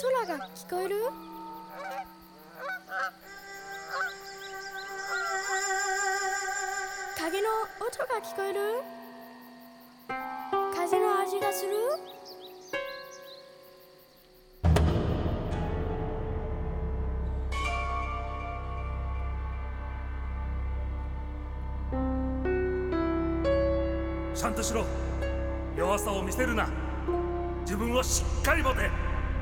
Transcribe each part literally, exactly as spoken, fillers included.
空が聞こえる？風の音が聞こえる？風の味がする？ ちゃんとしろ。弱さを見せるな。自分をしっかり持て。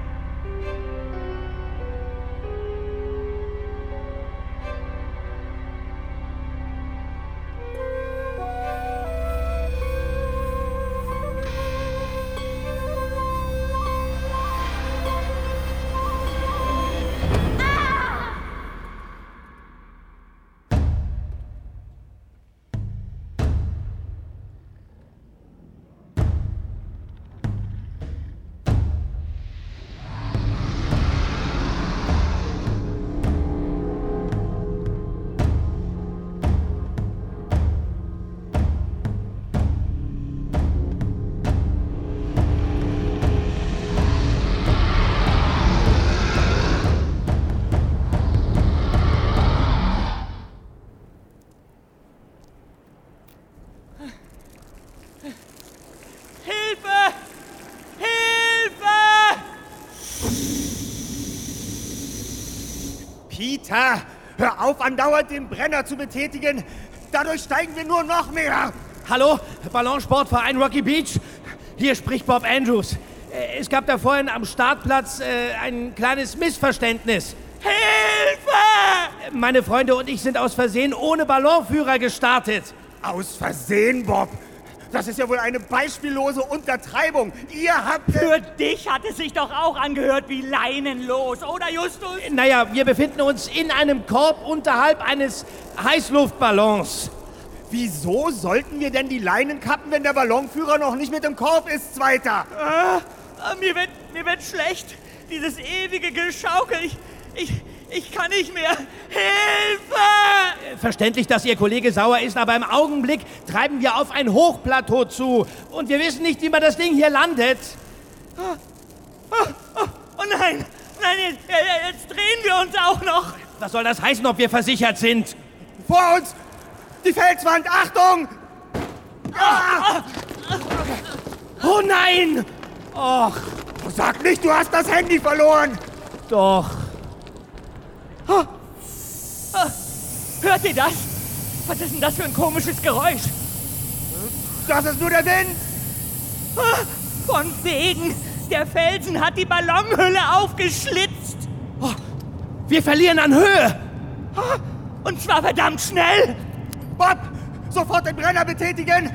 Peter, hör auf, andauernd den Brenner zu betätigen. Dadurch steigen wir nur noch mehr. Hallo, Ballonsportverein Rocky Beach. Hier spricht Bob Andrews. Es gab da vorhin am Startplatz äh, ein kleines Missverständnis. Hilfe! Meine Freunde und ich sind aus Versehen ohne Ballonführer gestartet. Aus Versehen, Bob? Das ist ja wohl eine beispiellose Untertreibung. Ihr habt... Für dich hat es sich doch auch angehört wie leinenlos, oder Justus? Naja, wir befinden uns in einem Korb unterhalb eines Heißluftballons. Wieso sollten wir denn die Leinen kappen, wenn der Ballonführer noch nicht mit im Korb ist, Zweiter? Äh, mir wird, mir wird schlecht. Dieses ewige Geschaukel. Ich, ich, ich kann nicht mehr. Hilfe! Verständlich, dass Ihr Kollege sauer ist, aber im Augenblick treiben wir auf ein Hochplateau zu. Und wir wissen nicht, wie man das Ding hier landet. Oh, oh, oh, oh nein, nein, jetzt, jetzt drehen wir uns auch noch. Was soll das heißen, ob wir versichert sind? Vor uns! Die Felswand, Achtung! Ah! Oh nein! Och. Sag nicht, du hast das Handy verloren! Doch. Oh. Oh. Hört ihr das? Was ist denn das für ein komisches Geräusch? Das ist nur der Wind! Oh. Von wegen! Der Felsen hat die Ballonhülle aufgeschlitzt! Oh. Wir verlieren an Höhe! Oh. Und zwar verdammt schnell! Bob, sofort den Brenner betätigen!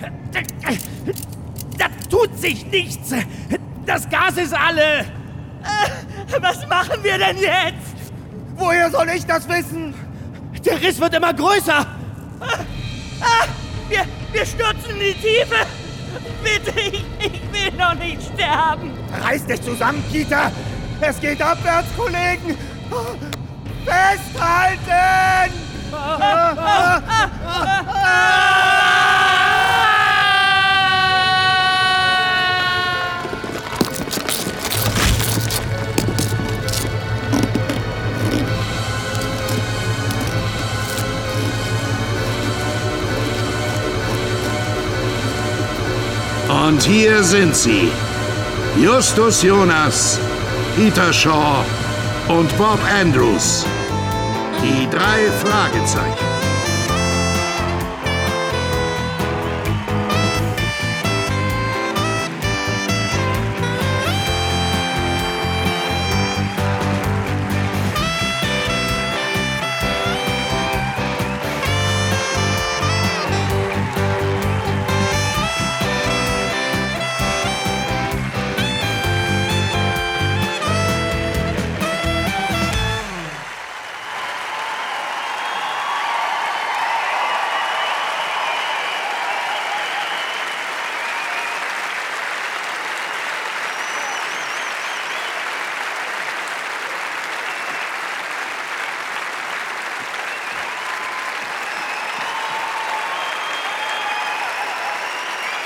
Da tut sich nichts! Das Gas ist alle! Äh, was machen wir denn jetzt? Woher soll ich das wissen? Der Riss wird immer größer! Ah, ah, wir, wir stürzen in die Tiefe! Bitte, ich, ich will noch nicht sterben! Reiß dich zusammen, Peter! Es geht abwärts, Kollegen! Festhalten! Ah, ah, ah, ah, ah, ah. Und hier sind sie. Justus Jonas, Peter Shaw und Bob Andrews. Die drei Fragezeichen.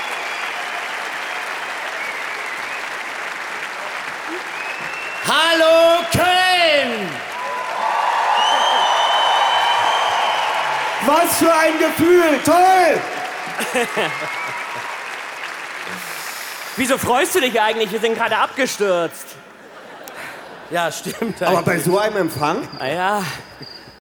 Hallo! Was für ein Gefühl! Toll! Wieso freust du dich eigentlich? Wir sind gerade abgestürzt. Ja, stimmt. Aber bei so einem Empfang? Naja,